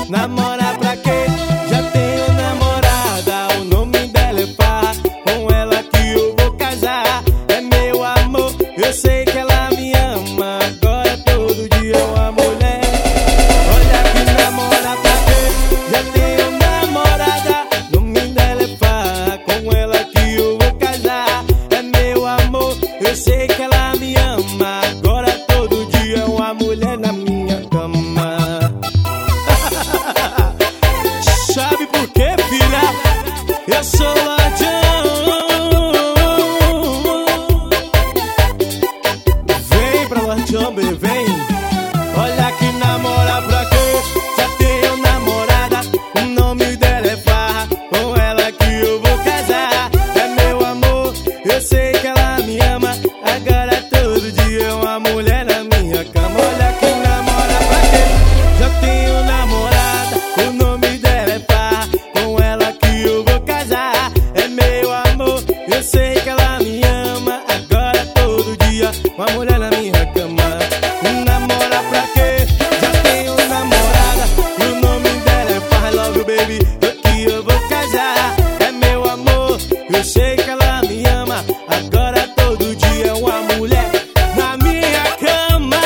Namorar pra quê? Já tenho namorada, o nome dela é Farra. Com ela que eu vou casar. É meu amor, eu sei que ela me ama. Agora todo dia é uma mulher. Olha que namorar pra quê? Já tenho namorada, o nome dela é Farra. Com ela que eu vou casar. É meu amor, eu sei que ela me ama. Agora todo dia é uma mulher na minha cama. Sabe por quê, filha? Eu sou ladrão. Vem pra ladrão, bebê, vem. Olha que namora pra quê? Já tenho namorada, o nome dela é Farra. Com ela que eu vou casar. É meu amor, eu sei que ela me ama. Agora todo dia é uma mulher na minha cama. Olha que namora pra quê? Já tenho namorada, o nome dela é Farra. Com ela que eu vou casar. É meu amor, eu sei que ela me ama. Agora todo dia uma mulher na minha cama. Namora pra quê? Já tenho namorada, o nome dela é Farra. Love you, baby, que eu vou casar. É meu amor, eu sei que ela me ama. Agora todo dia é uma mulher na minha cama.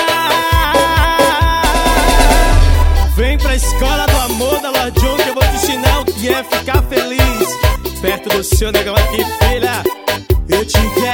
Vem pra escola do amor da Lord John, que eu vou te ensinar o que é ficar feliz perto do seu negão aqui, filha. Eu te quero.